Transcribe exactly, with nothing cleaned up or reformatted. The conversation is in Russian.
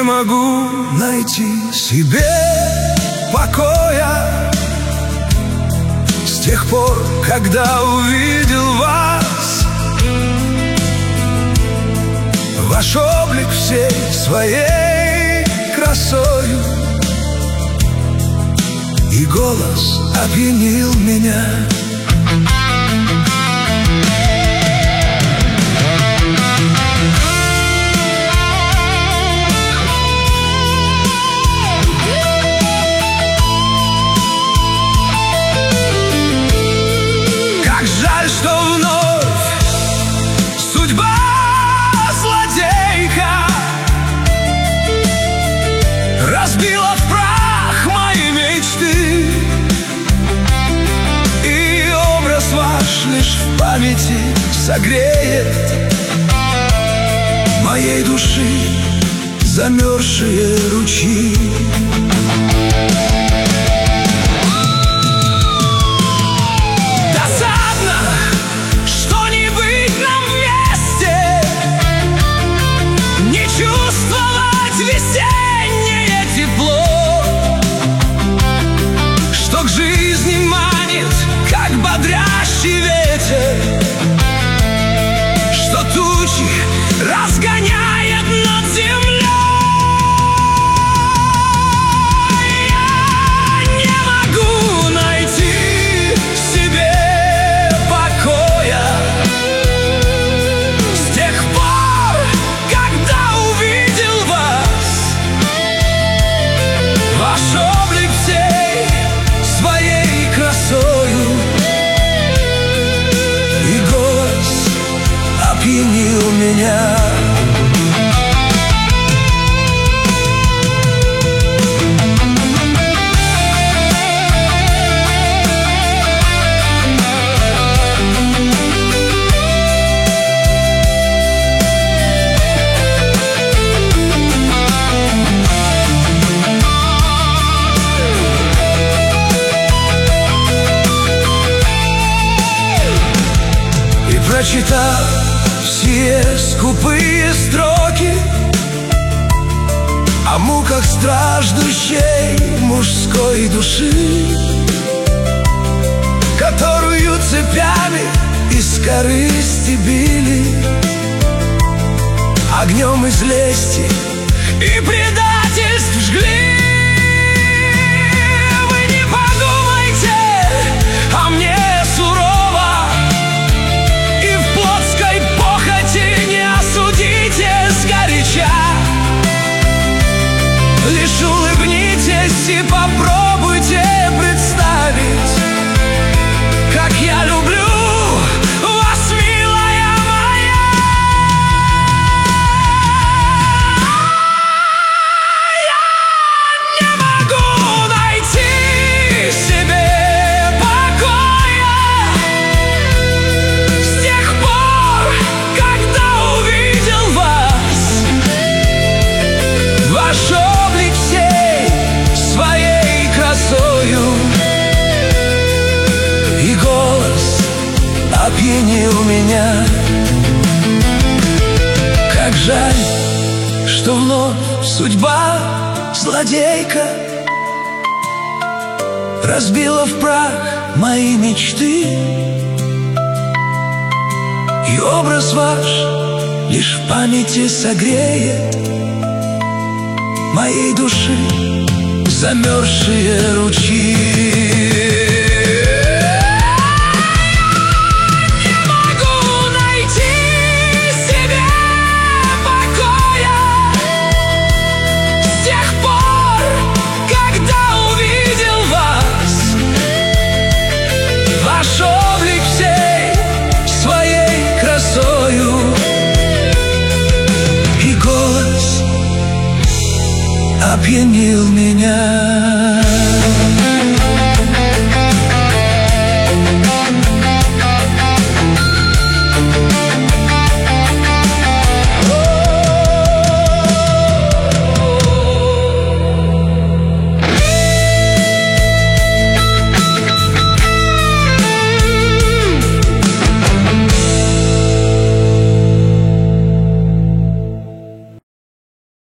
могу найти себе покоя с тех пор, когда увидел вас. Ваш облик всей своей красою, и голос опьянил меня. Как жаль, что вновь судьба злодейка разбила в прах мои мечты, и образ ваш лишь в памяти согреет моей души замерзшие ручьи. Бодрящий ветер, что тучи разгоняет над землей. Я не могу найти себе покоя с тех пор, когда увидел вас. Ваш облик всей своей красою опьянил меня. И прочитав все скупые строки о муках страждущей мужской души, которую цепями из корысти били, огнем из лести и предательств жгли. Вы не подумайте о мне сурово, и в плотской не осудите сгоряча. Лишь улыбнитесь и попробуйте представить, как я люблю вас, милая моя. Я не могу найти себе покоя с тех пор, когда увидел вас. Ваш облик всей своей красою, и голос опьянил меня. Как жаль, что вновь судьба злодейка разбила в прах мои мечты, и образ ваш лишь в памяти согреет моей души замерзшие ручьи. Опьянил меня.